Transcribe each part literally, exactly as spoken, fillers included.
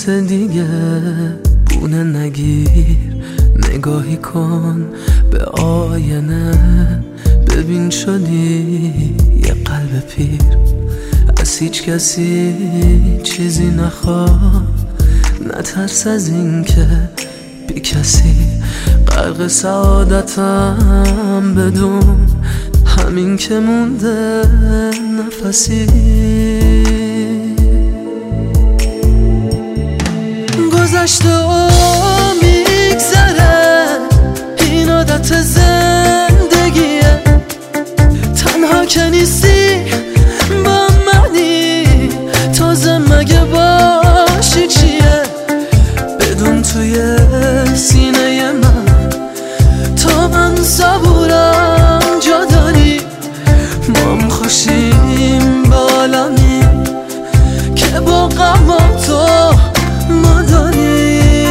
واسه دیگه بونه نگیر، نگاهی کن به آینه، ببین شدی یه قلب پیر، از هیچ کسی چیزی نخواه، نترس از این که بی کسی غرق سعادتم بدون، همین که مونده نفسی. گذشته و میگذره، این عادت زندگیه، تنها که نیستی با منی، تازه مگه باشی چیه، بدون توی سینه من تا من صبورم جا داری، ما هم خوشیم با عالمی که با غم تو ما داریم.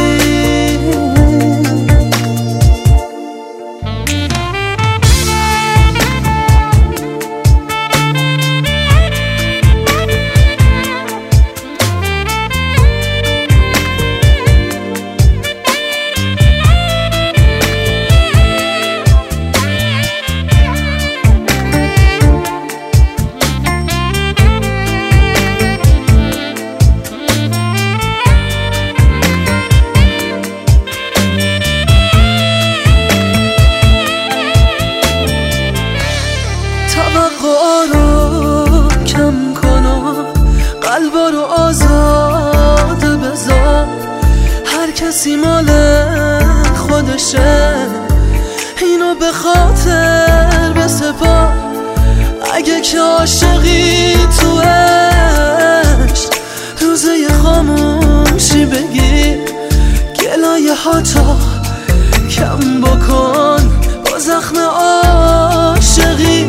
توقع رو کم کن و قلبا رو آزاد بذار، هر کسی مال خودشه، اینو به خاطر بسپار، اگه که عاشقی تو عشق روزه خاموشی بگیر، گلایه ها تا کم بکن با زخم عاشقی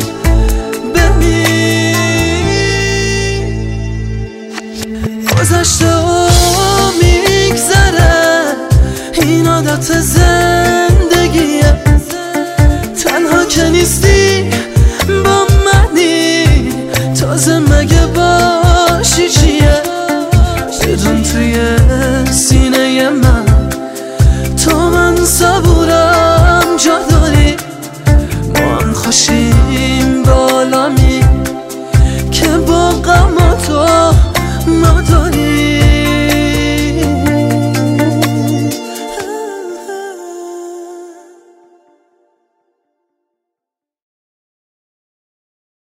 گذشته و میگذره، این عادت زندگیه، تنها که نیستی با منی، تازه مگه باشی چیه، بدون توی سینه من تا من صبورم جا داری، ما هم خوشیم